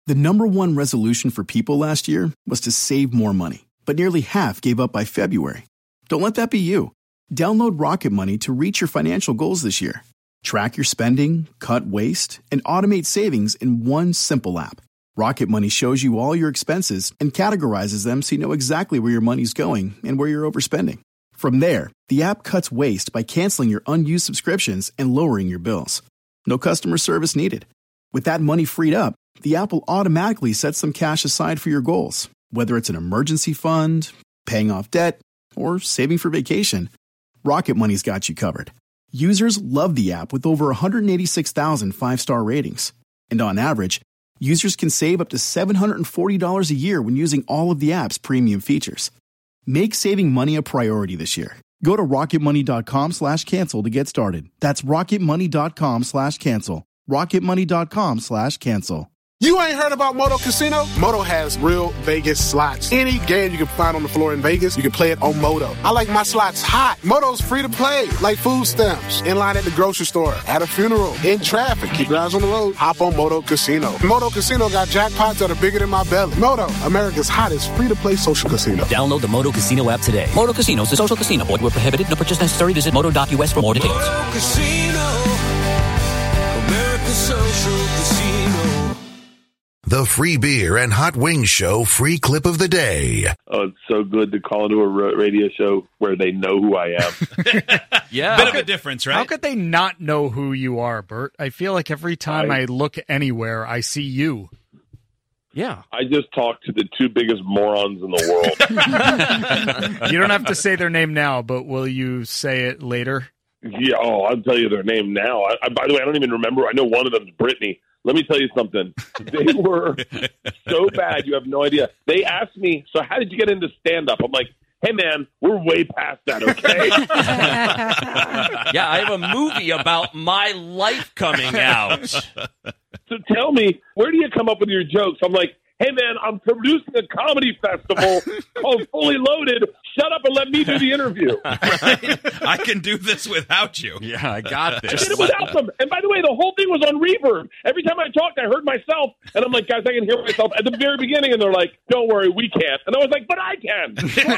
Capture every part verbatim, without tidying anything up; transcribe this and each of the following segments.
The number one resolution for people last year was to save more money, but nearly half gave up by February. Don't let that be you. Download Rocket Money to reach your financial goals this year. Track your spending, cut waste, and automate savings in one simple app. Rocket Money shows you all your expenses and categorizes them so you know exactly where your money's going and where you're overspending. From there, the app cuts waste by canceling your unused subscriptions and lowering your bills. No customer service needed. With that money freed up, the app will automatically set some cash aside for your goals, whether it's an emergency fund, paying off debt, or saving for vacation. Rocket Money's got you covered. Users love the app with over one hundred eighty-six thousand five-star ratings. And on average, users can save up to seven hundred forty dollars a year when using all of the app's premium features. Make saving money a priority this year. Go to rocketmoney.com slash cancel to get started. That's rocketmoney.com slash cancel. rocketmoney.com slash cancel. You ain't heard about Moto Casino? Moto has real Vegas slots. Any game you can find on the floor in Vegas, you can play it on Moto. I like my slots hot. Moto's free to play, like food stamps, in line at the grocery store, at a funeral, in traffic. Keep your eyes on the road. Hop on Moto Casino. Moto Casino got jackpots that are bigger than my belly. Moto, America's hottest free-to-play social casino. Download the Moto Casino app today. Moto Casino is a social casino. Void where prohibited. No purchase necessary. Visit moto dot u s for more details. Moto Casino, America's social casino. The Free Beer and Hot Wings Show free clip of the day. Oh, it's so good to call into a radio show where they know who I am. Yeah. Bit of a difference, right? How could they not know who you are, Bert? I feel like every time I, I look anywhere, I see you. Yeah. I just talked to the two biggest morons in the world. You don't have to say their name now, but will you say it later? Yeah, oh, I'll tell you their name now. I, I, by the way, I don't even remember. I know one of them is Brittany. Let me tell you something. They were so bad, you have no idea. They asked me, so how did you get into stand-up? I'm like, hey, man, we're way past that, okay? Yeah, I have a movie about my life coming out. So tell me, where do you come up with your jokes? I'm like, hey, man, I'm producing a comedy festival called Fully Loaded. Shut up and let me do the interview. Right? I can do this without you. Yeah, I got this. I did it without them. And by the way, the whole thing was on reverb. Every time I talked, I heard myself. And I'm like, guys, I can hear myself at the very beginning. And they're like, don't worry, we can't. And I was like, but I can.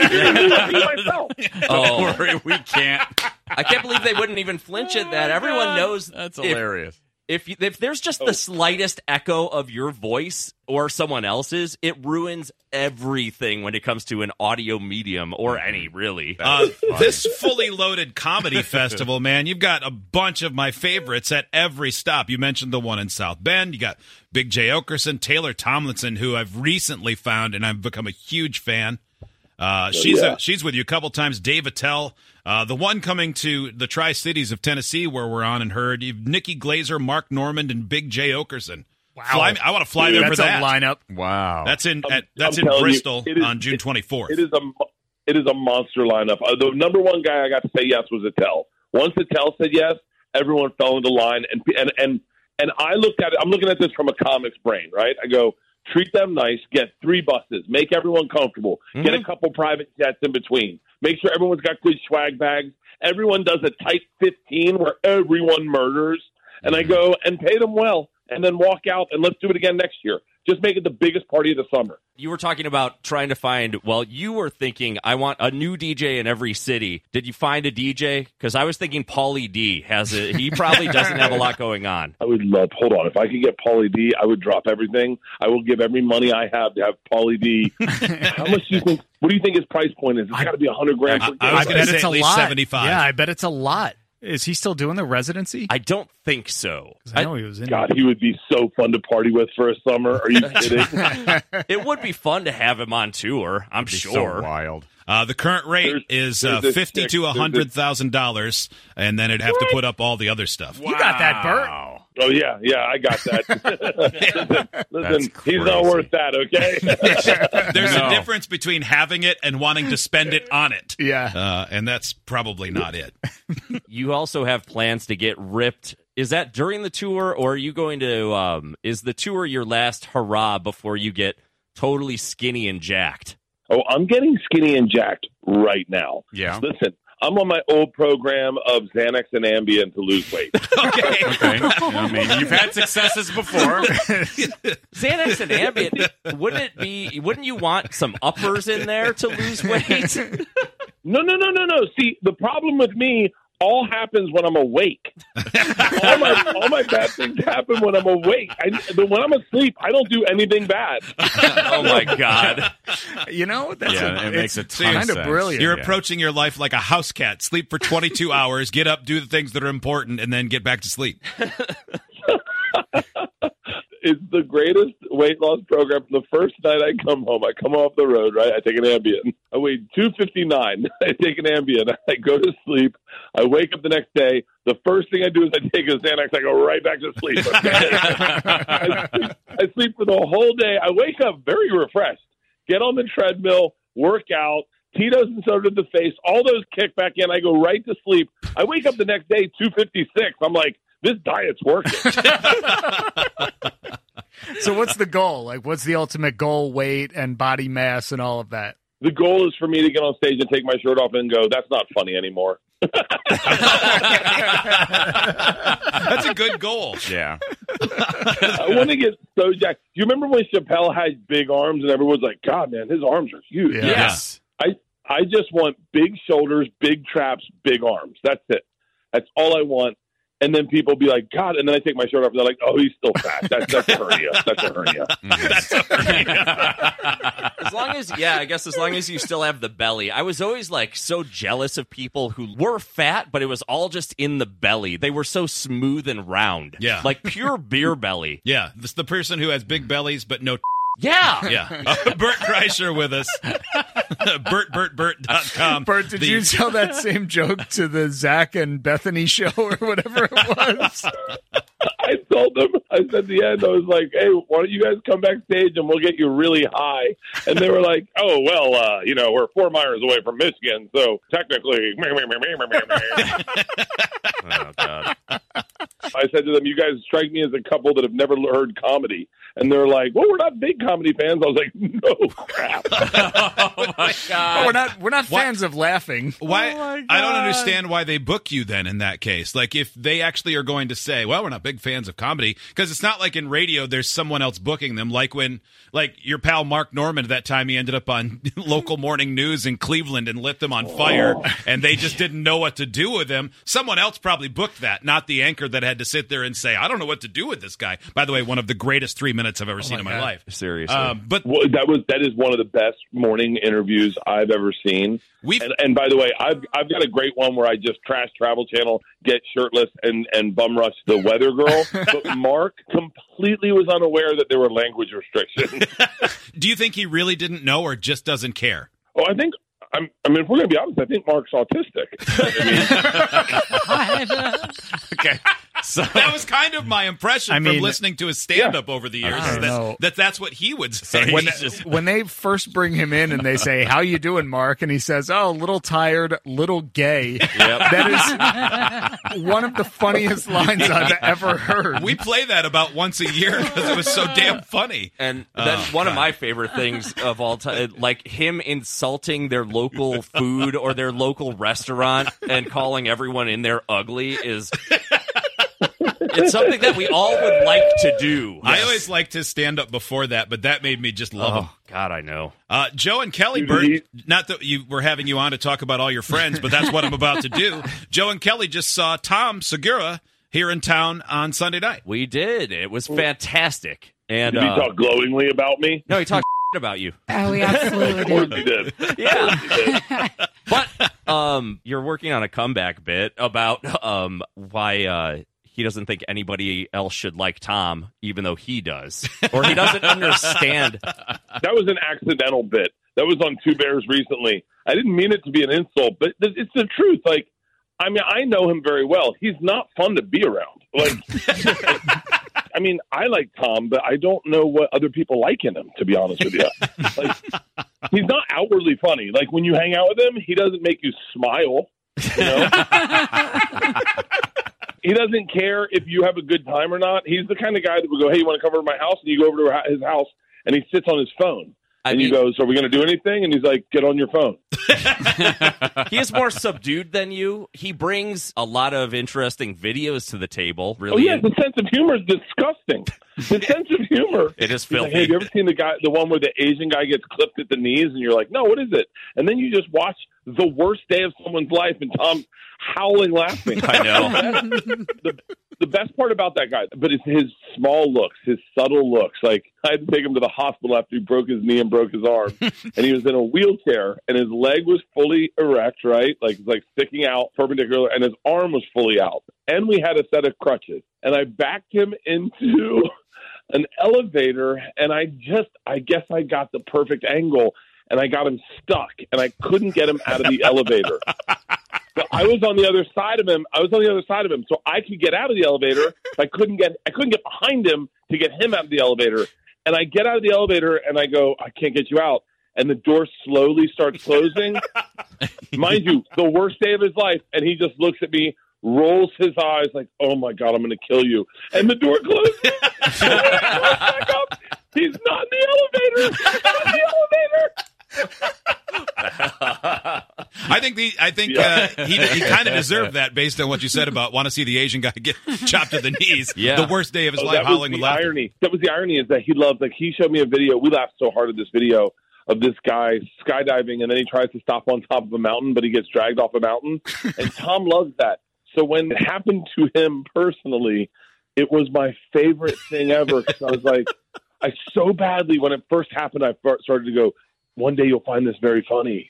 I can myself. Don't worry, we can't. I can't believe they wouldn't even flinch at that. Everyone knows. That's if, hilarious. If, you, if there's just the slightest echo of your voice or someone else's, it ruins everything when it comes to an audio medium or any, really. Uh, this Fully Loaded Comedy Festival, man, you've got a bunch of my favorites at every stop. You mentioned the one in South Bend. You got Big J. Okerson, Taylor Tomlinson, who I've recently found, and I've become a huge fan. Uh, she's yeah. a, she's with you a couple times. Dave Attell, uh, the one coming to the Tri-Cities of Tennessee where we're on and heard. You've Nikki Glazer, Mark Normand, and Big J. Okerson. Wow. Fly, I want to fly Dude, there for that's that. a lineup. Wow. That's in at, that's I'm in telling Bristol you, is, on June twenty-fourth. It is a it is a monster lineup. Uh, the number one guy I got to say yes was Attell. Once Attell said yes, everyone fell into line, and and and and I looked at it. I'm looking at this from a comic's brain, right? I go, treat them nice, get three buses, make everyone comfortable, mm-hmm. get a couple private jets in between, make sure everyone's got good swag bags. Everyone does a tight fifteen where everyone murders, and mm-hmm. I go and pay them well, and then walk out and let's do it again next year. Just make it the biggest party of the summer. You were talking about trying to find, well, you were thinking, I want a new D J in every city. Did you find a D J? Because I was thinking Pauly D has a, he probably doesn't have a lot going on. I would love, hold on, if I could get Pauly D, I would drop everything. I will give every money I have to have Pauly D. How much do you think, what do you think his price point is? It's got to be a hundred grand. I, for I was going to say it's at a least lot. seventy-five. Yeah, I bet it's a lot. Is he still doing the residency? I don't think so. I know he was in God, it. he would be so fun to party with for a summer. Are you kidding? It would be fun to have him on tour, I'm sure. So wild. Uh, the current rate There's- is uh, there's this fifty chick- to a there's hundred this- thousand dollars, and then it'd have to put up all the other stuff. You got that, Bert. Oh, yeah, yeah, I got that. listen, listen he's not worth that, okay? There's No. a difference between having it and wanting to spend it on it. Yeah. Uh, and that's probably not it. You also have plans to get ripped. Is that during the tour, or are you going to, um, is the tour your last hurrah before you get totally skinny and jacked? Oh, I'm getting skinny and jacked right now. Yeah. Listen, I'm on my old program of Xanax and Ambien to lose weight. Okay. Okay. I mean, you've had successes before. Xanax and Ambien, wouldn't it be? Wouldn't you want some uppers in there to lose weight? No, no, no, no, no. See, the problem with me all happens when I'm awake. all my all my bad things happen when I'm awake. I, but when I'm asleep, I don't do anything bad. Oh my God! You know, that's Yeah, a, it makes it's a ton of kind of sense. brilliant. You're Yeah. approaching your life like a house cat. Sleep for twenty-two hours, get up, do the things that are important, and then get back to sleep. It's the greatest weight loss program. The first night I come home, I come off the road, right? I take an Ambien. I weigh two fifty-nine. I take an Ambien. I go to sleep. I wake up the next day. The first thing I do is I take a Xanax. I go right back to sleep. Okay? I, sleep I sleep for the whole day. I wake up very refreshed. Get on the treadmill, work out. Tito's and soda to the face. All those kick back in. I go right to sleep. I wake up the next day, two fifty-six. I'm like, this diet's working. So what's the goal? Like, what's the ultimate goal, weight and body mass and all of that? The goal is for me to get on stage and take my shirt off and go, that's not funny anymore. That's a good goal. Yeah. I want to get so jacked. Do you remember when Chappelle had big arms and everyone's like, God, man, his arms are huge. Yeah. Yes. I, I just want big shoulders, big traps, big arms. That's it. That's all I want. And then people be like, God, and then I take my shirt off and they're like, oh, he's still fat. That's, that's a hernia. That's a hernia. That's a hernia. As long as, yeah, I guess as long as you still have the belly. I was always like so jealous of people who were fat, but it was all just in the belly. They were so smooth and round. Yeah. Like pure beer belly. Yeah, this the person who has big bellies but no. Yeah. Yeah, uh, Bert Kreischer with us. Bert Bert Bert dot com. Bert, did The- you tell that same joke to the Zach and Bethany show or whatever it was? I told them, I said at the end, I was like, hey, why don't you guys come backstage and we'll get you really high? And they were like, oh, well, uh, you know, we're four miles away from Michigan, so technically. Oh, God. I said to them, you guys strike me as a couple that have never heard comedy. And they're like, well, we're not big comedy fans. I was like, no crap. Oh, my God. We're not we're not What? fans of laughing. Why? Oh, my I don't God. understand why they book you then in that case. Like if they actually are going to say, well, we're not big fans of comedy, because it's not like in radio there's someone else booking them. Like when, like your pal Mark Norman, that time he ended up on local morning news in Cleveland and lit them on fire, and they just didn't know what to do with him. Someone else probably booked that, not the anchor that had to sit there and say, I don't know what to do with this guy. By the way, one of the greatest three minutes I've ever seen my in my God. life. Seriously. Um, but Well, that was that is one of the best morning interviews I've ever seen. we've And, and by the way, I've I've got a great one where I just trash Travel Channel, get shirtless, and and bum rush the weather girl. But Mark completely was unaware that there were language restrictions. do you think he really didn't know or just doesn't care? Oh, I think. I'm, I mean, if we're going to be honest, I think Mark's autistic. I mean, Okay. So That was kind of my impression I from mean- listening to his stand-up over the years. I Is don't that, know. that that's what he would say. When, He's just- when they first bring him in and they say, how you doing, Mark? And he says, oh, a little tired, little gay. That is one of the funniest lines I've ever heard. we play that about once a year because it was so damn funny. And that's Oh, one of God. my favorite things of all time. Like him insulting their local food or their local restaurant and calling everyone in there ugly is. It's something that we all would like to do. I always liked his stand-up before that, but that made me just love him. Oh, God, I know. Uh, Joe and Kelly, Dude, Bert, he- not that you were having you on to talk about all your friends, but that's what I'm about to do. Joe and Kelly just saw Tom Segura here in town on Sunday night. We did. It was fantastic. And did he uh, talk glowingly about me? no, he talked about you. Oh, we absolutely Of course did. he did. Yeah. But um, you're working on a comeback bit about um, why uh, he doesn't think anybody else should like Tom, even though he does. Or he doesn't understand. That was an accidental bit. That was on Two Bears recently. I didn't mean it to be an insult, but th- it's the truth. Like, I mean, I know him very well. He's not fun to be around. Like, I mean, I like Tom, but I don't know what other people like in him, to be honest with you. Like, he's not outwardly funny. Like, when you hang out with him, he doesn't make you smile. You know? He doesn't care if you have a good time or not. He's the kind of guy that would go, hey, you want to come over to my house? And you go over to his house, and he sits on his phone. I and mean, you go, so are we going to do anything? And he's like, get on your phone. he is more subdued than you. He brings a lot of interesting videos to the table. Really, oh yeah, the sense of humor is disgusting. The sense of humor. It is He's filthy. like, hey, have you ever seen the guy, the one where the Asian guy gets clipped at the knees, and you're like, no, what is it? And then you just watch the worst day of someone's life, and Tom howling laughing. I know. the, the best part about that guy, but it's his small looks, his subtle looks. Like, I had to take him to the hospital after he broke his knee and broke his arm, and he was in a wheelchair, and his leg was fully erect, right? Like, like sticking out perpendicular, and his arm was fully out. And we had a set of crutches. And I backed him into an elevator, and I just, I guess I got the perfect angle, and I got him stuck, and I couldn't get him out of the elevator. So I was on the other side of him. I was on the other side of him, so I could get out of the elevator. I couldn't get, I couldn't get behind him to get him out of the elevator. And I get out of the elevator, and I go, I can't get you out. And the door slowly starts closing. Mind you, the worst day of his life, and he just looks at me, rolls his eyes like, oh, my God, I'm going to kill you. And the door closes. And when I close back up, he's not in the elevator. He's not in the elevator. I think the I think uh, he he kind of deserved that based on what you said about want to see the Asian guy get chopped to the knees. Yeah. The worst day of his Oh, life, that howling was with the laughter. irony. That was the irony is that he loves, like, he showed me a video. We laughed so hard at this video of this guy skydiving, and then he tries to stop on top of a mountain, but he gets dragged off a mountain. And Tom loves that. So when it happened to him personally, it was my favorite thing ever. Because I was like, I so badly, when it first happened, I started to go, one day you'll find this very funny.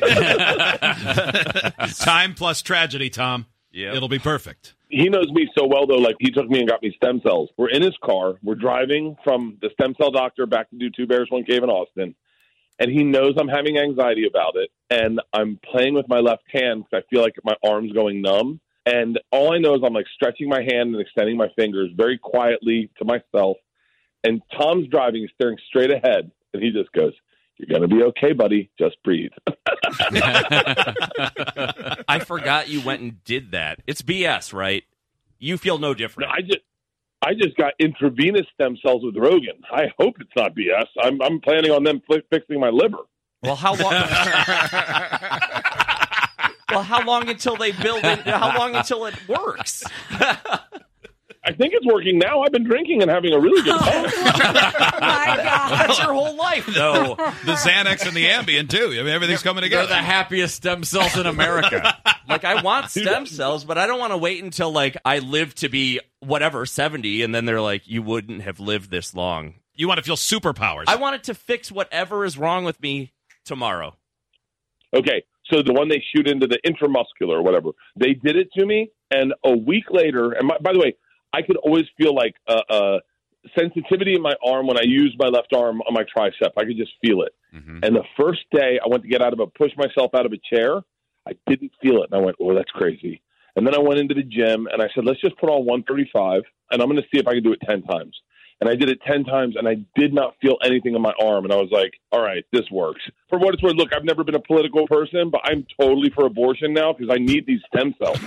Time plus tragedy, Tom. Yep. It'll be perfect. He knows me so well, though. Like, he took me and got me stem cells. We're in his car. We're driving from the stem cell doctor back to do Two Bears, One Cave in Austin. And he knows I'm having anxiety about it. And I'm playing with my left hand because I feel like my arm's going numb. And all I know is I'm, like, stretching my hand and extending my fingers very quietly to myself. And Tom's driving, he's staring straight ahead. And he just goes, you're going to be okay, buddy. Just breathe. I forgot you went and did that. It's B S, right? You feel no different. No, I just, I just got intravenous stem cells with Rogan. I hope it's not B S. I'm, I'm planning on them fi- fixing my liver. Well, how long? well, how long until they build it? How long until it works? I think it's working now. I've been drinking and having a really good time. Oh, my God. That's your whole life, though. The Xanax and the Ambien, too. I mean, everything's coming They're together. the happiest stem cells in America. Like, I want stem cells, but I don't want to wait until, like, I live to be, whatever, seventy, and then they're like, you wouldn't have lived this long. You want to feel superpowers. I want it to fix whatever is wrong with me tomorrow. Okay, so the one they shoot into the intramuscular or whatever, they did it to me, and a week later, and my, by the way, I could always feel like a, a sensitivity in my arm when I use my left arm on my tricep. I could just feel it. Mm-hmm. And the first day I went to get out of a, push myself out of a chair, I didn't feel it. And I went, oh, that's crazy. And then I went into the gym and I said, let's just put on one thirty-five and I'm going to see if I can do it ten times. And I did it ten times and I did not feel anything in my arm. And I was like, all right, this works. For what it's worth, look, I've never been a political person, but I'm totally for abortion now because I need these stem cells.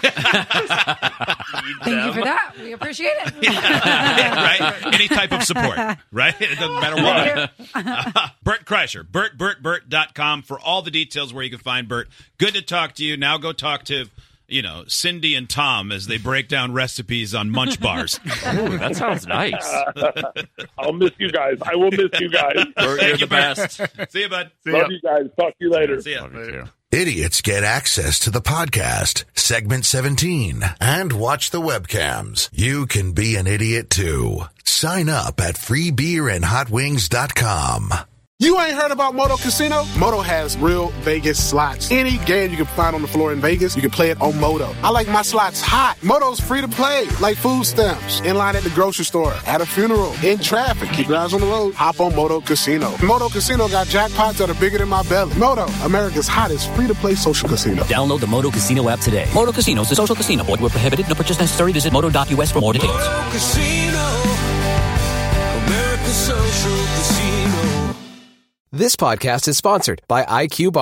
Thank you for that. We appreciate it. Yeah, right? Any type of support, right? It doesn't matter what. Uh, Bert Kreischer, Bert Bert Bert dot com for all the details where you can find Bert. Good to talk to you. Now go talk to, you know, Cindy and Tom as they break down recipes on Munch bars. Ooh, that sounds nice. I'll miss you guys. I will miss you guys. Bert, you're the best. See you, bud. See Love ya. you guys. Talk to you later. See ya. Idiots get access to the podcast, segment seventeen, and watch the webcams. You can be an idiot too. Sign up at free beer and hot wings dot com. You ain't heard about Moto Casino? Moto has real Vegas slots. Any game you can find on the floor in Vegas, you can play it on Moto. I like my slots hot. Moto's free to play, like food stamps, in line at the grocery store, at a funeral, in traffic. Keep your eyes on the road. Hop on Moto Casino. Moto Casino got jackpots that are bigger than my belly. Moto, America's hottest free-to-play social casino. Download the Moto Casino app today. Moto Casino is a social casino. Void where prohibited. No purchase necessary. Visit moto dot u s for more details. Moto Casino, America's social casino. This podcast is sponsored by I Q Bar.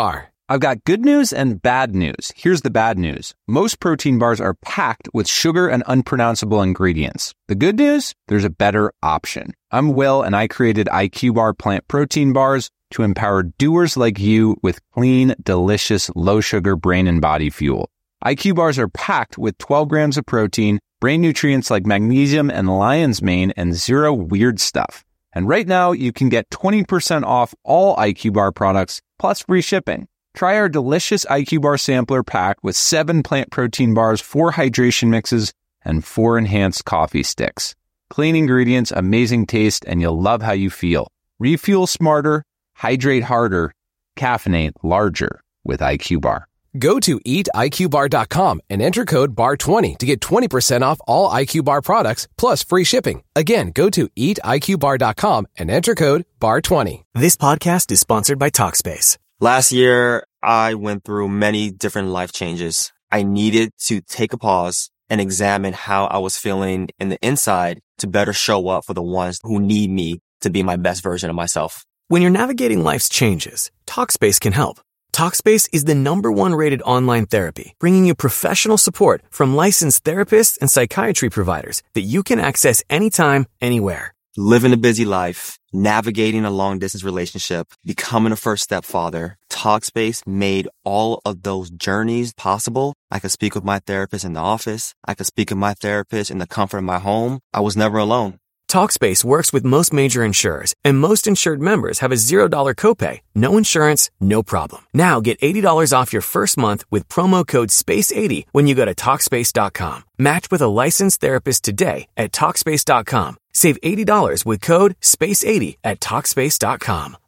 I've got good news and bad news. Here's the bad news. Most protein bars are packed with sugar and unpronounceable ingredients. The good news? There's a better option. I'm Will, and I created I Q Bar plant protein bars to empower doers like you with clean, delicious, low-sugar brain and body fuel. I Q bars are packed with twelve grams of protein, brain nutrients like magnesium and lion's mane, and zero weird stuff. And right now, you can get twenty percent off all I Q Bar products, plus free shipping. Try our delicious I Q Bar sampler pack with seven plant protein bars, four hydration mixes, and four enhanced coffee sticks. Clean ingredients, amazing taste, and you'll love how you feel. Refuel smarter, hydrate harder, caffeinate larger with I Q Bar. Go to eat I Q bar dot com and enter code B A R twenty to get twenty percent off all I Q Bar products plus free shipping. Again, go to eat I Q bar dot com and enter code B A R twenty. This podcast is sponsored by Talkspace. Last year, I went through many different life changes. I needed to take a pause and examine how I was feeling in the inside to better show up for the ones who need me to be my best version of myself. When you're navigating life's changes, Talkspace can help. Talkspace is the number one rated online therapy, bringing you professional support from licensed therapists and psychiatry providers that you can access anytime, anywhere. Living a busy life, navigating a long-distance relationship, becoming a first-step father, Talkspace made all of those journeys possible. I could speak with my therapist in the office. I could speak with my therapist in the comfort of my home. I was never alone. Talkspace works with most major insurers, and most insured members have a zero dollar copay. No insurance, no problem. Now get eighty dollars off your first month with promo code space eighty when you go to Talkspace dot com. Match with a licensed therapist today at Talkspace dot com. Save eighty dollars with code space eighty at Talkspace dot com.